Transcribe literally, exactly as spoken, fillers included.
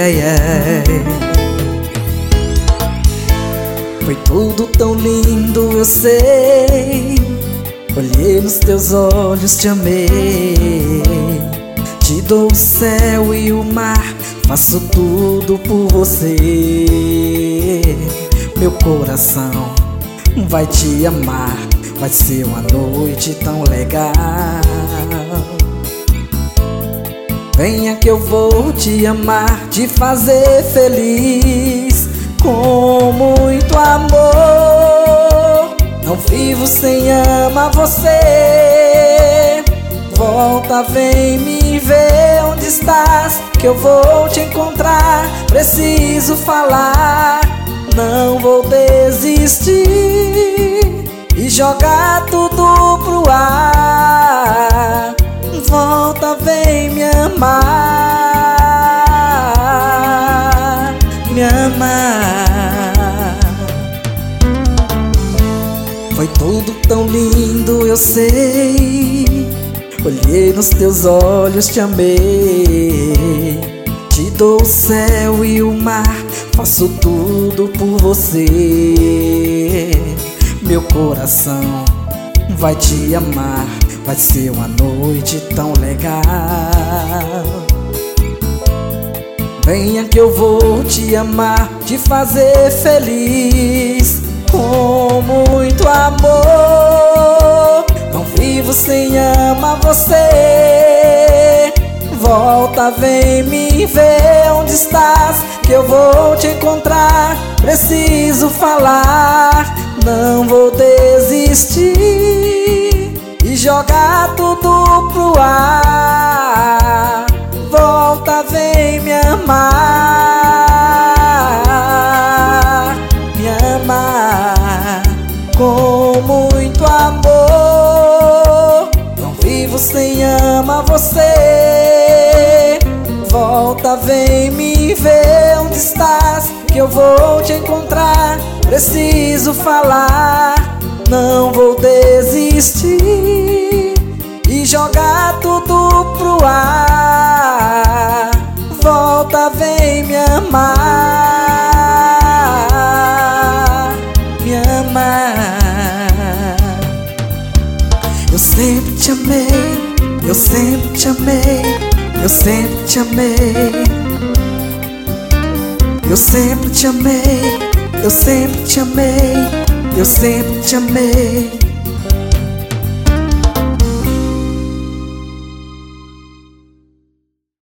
ai, ai. Foi tudo tão lindo, eu sei. Olhei nos teus olhos, te amei. Te dou o céu e o mar, faço tudo por você. Meu coração vai te amar, vai ser uma noite tão legal. Venha que eu vou te amar, te fazer feliz com muito amor. Não vivo sem amar você. Volta, vem me ver onde estás, que eu vou te encontrar. Preciso falar, não vou desistir e jogar tudo pro ar. Volta, vem me amar, me amar. Foi tudo tão lindo, eu sei. Olhei nos teus olhos, te amei. Te dou o céu e o mar, faço tudo por você. Meu coração vai te amar, vai ser uma noite tão legal. Venha que eu vou te amar, te fazer feliz com muito amor. Não vivo sem amar você. Volta, vem me ver onde estás, que eu vou te encontrar. Preciso falar, não vou desistir e jogar tudo pro ar. Volta, vem me amar, me amar com muito amor. Não vivo sem amar você. Volta, vem me ver onde estás, que eu vou te encontrar. Preciso falar, não vou desistir e jogar tudo pro ar. Volta, vem me amar, me amar. Eu sempre te amei, eu sempre te amei, eu sempre te amei. Eu sempre te amei, eu sempre te amei, eu sempre te amei.